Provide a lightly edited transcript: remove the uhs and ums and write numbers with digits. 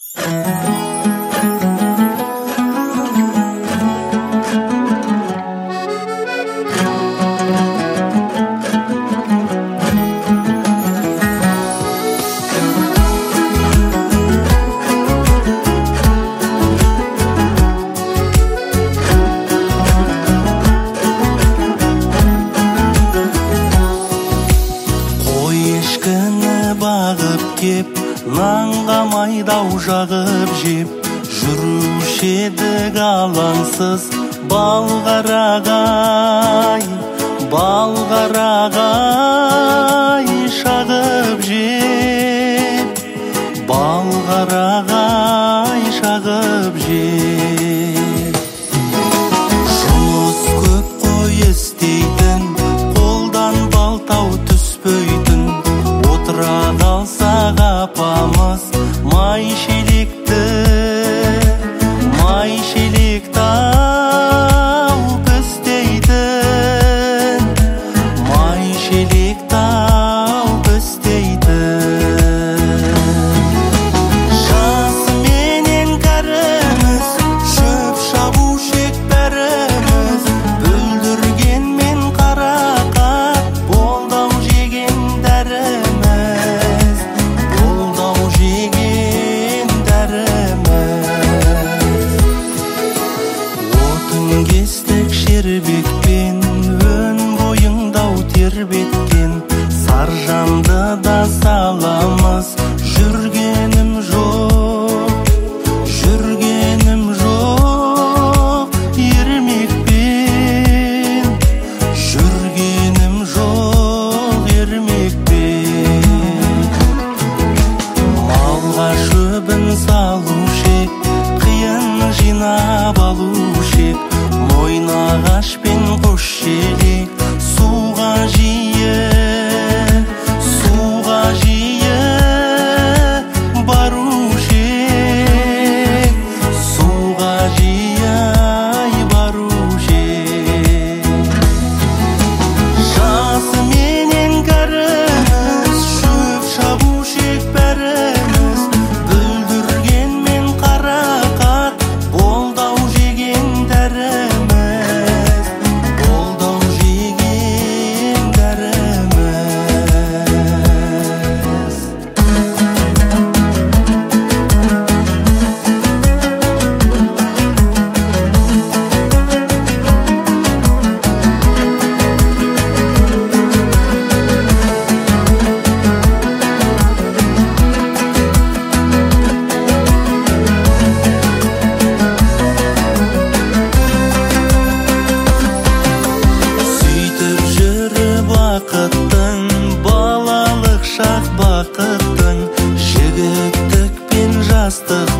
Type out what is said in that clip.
Кеп, нанға майдау жағып жеп, жүруші едік алаңсыз балғарағай, балғарағай шағып жеп, балғарағай шағып жеп. Жұмыс көп қой істейтін, қолдан балтау түспейтін, отыра қалсақ апамыз май шелекті тауып істейтін, май шелек тауып істейтін. Жасыменен кәріміз, шөп шабушы ек бәріміз, бүлдіргенмен қарақат болдау жеген дәріміз, болдау жеген дәріміз. Отын кестік шербекпен, өн бойыңдау тербеткен, саржанды да саламыз, жүргенім жоқ ермекпен, жүргенім жоқ ермекпен. Малға шөбін салушек, қиын жинап алушек, мойнағаш пен қош шелек, суға жиі барушек, суға жиі барушек. Жасыменен кәріміз, шөп шабушек бәріміз, бүлдіргенмен қарақат болдау жеген дәріміз, болдау жеген дәріміз. Сөйтіп жүріп бақыттың, балалық шақ бақыттың, жігіттік пен жастық